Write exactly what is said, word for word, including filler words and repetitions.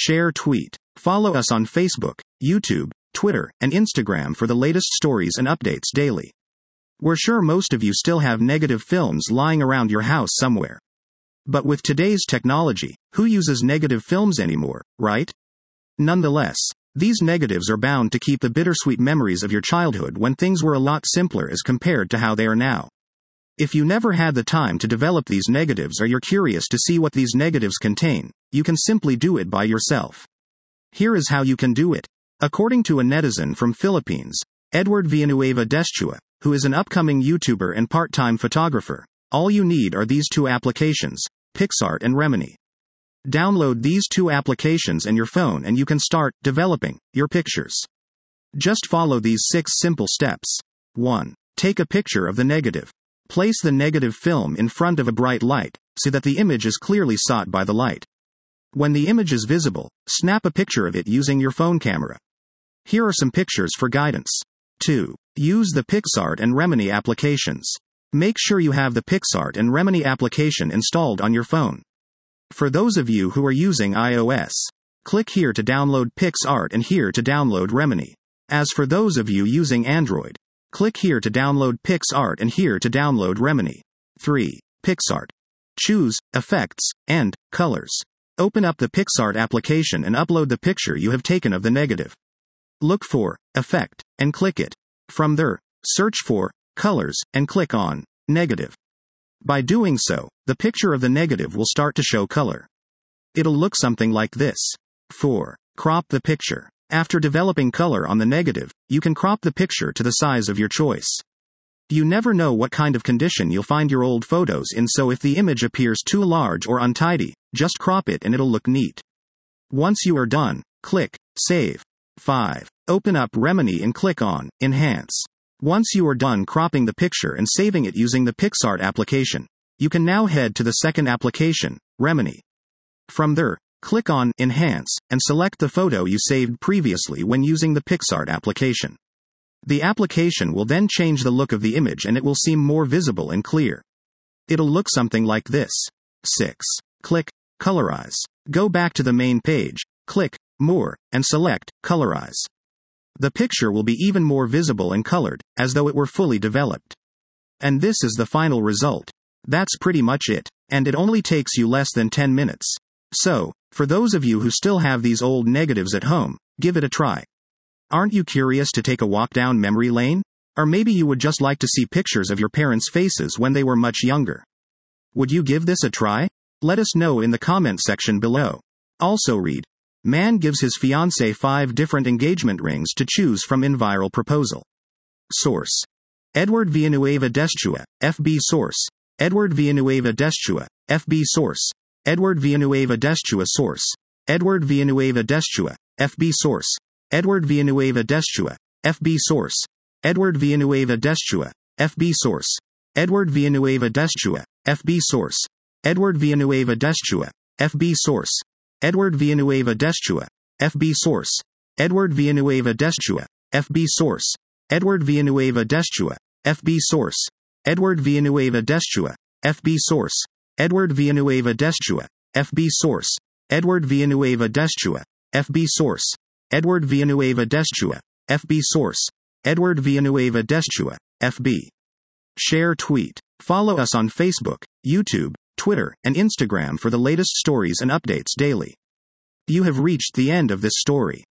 share, tweet. Follow us on Facebook, YouTube, Twitter, and Instagram for the latest stories and updates daily. We're sure most of you still have negative films lying around your house somewhere. But with today's technology, who uses negative films anymore, right? Nonetheless, these negatives are bound to keep the bittersweet memories of your childhood when things were a lot simpler as compared to how they are now. If you never had the time to develop these negatives or you're curious to see what these negatives contain, you can simply do it by yourself. Here is how you can do it. According to a netizen from Philippines, Edward Villanueva Deschua, who is an upcoming YouTuber and part-time photographer, all you need are these two applications, PicsArt and Remini. Download these two applications in your phone and you can start developing your pictures. Just follow these six simple steps. one. Take a picture of the negative. Place the negative film in front of a bright light, so that the image is clearly sought by the light. When the image is visible, snap a picture of it using your phone camera. Here are some pictures for guidance. two. Use the PicsArt and Remini applications. Make sure you have the PicsArt and Remini application installed on your phone. For those of you who are using iOS, click here to download PicsArt and here to download Remini. As for those of you using Android, click here to download PicsArt and here to download Remini. three. PicsArt. Choose Effects and Colors. Open up the PicsArt application and upload the picture you have taken of the negative. Look for Effect and click it. From there, search for Colors and click on Negative. By doing so, the picture of the negative will start to show color. It'll look something like this. four. Crop the picture. After developing color on the negative, you can crop the picture to the size of your choice. You never know what kind of condition you'll find your old photos in, so if the image appears too large or untidy, just crop it and it'll look neat. Once you are done, click Save. five. Open up Remini and click on Enhance. Once you are done cropping the picture and saving it using the PicsArt application, you can now head to the second application, Remini. From there, click on Enhance and select the photo you saved previously when using the PicsArt application. The application will then change the look of the image and it will seem more visible and clear. It'll look something like this. six. Click Colorize. Go back to the main page, click More, and select Colorize. The picture will be even more visible and colored, as though it were fully developed. And this is the final result. That's pretty much it, and it only takes you less than ten minutes. So, for those of you who still have these old negatives at home, give it a try. Aren't you curious to take a walk down memory lane? Or maybe you would just like to see pictures of your parents' faces when they were much younger. Would you give this a try? Let us know in the comment section below. Also read, Man gives his fiancée five different engagement rings to choose from in viral proposal. Source: Edward Villanueva Deschua, F B. Source: Edward Villanueva Deschua, F B. Source: Edward Villanueva Deschua. Source: Edward Villanueva Deschua, F B. Source: Edward Villanueva Deschua, F B. Source: Edward Villanueva Deschua, F B. Source: Edward Villanueva Deschua, F B. Source: Edward Villanueva Deschua, F B. Source: Edward Villanueva Deschua, F B. Source: Edward Villanueva Deschua, F B. Source: Edward Villanueva Deschua, F B. Source: Edward Villanueva Deschua, F B. Source: Edward Villanueva Deschua, F B. Source: Edward Villanueva Deschua, F B. Source: Edward Villanueva Deschua, F B. Source: Edward Villanueva Deschua, F B. Share, tweet. Follow us on Facebook, YouTube, Twitter, and Instagram for the latest stories and updates daily. You have reached the end of this story.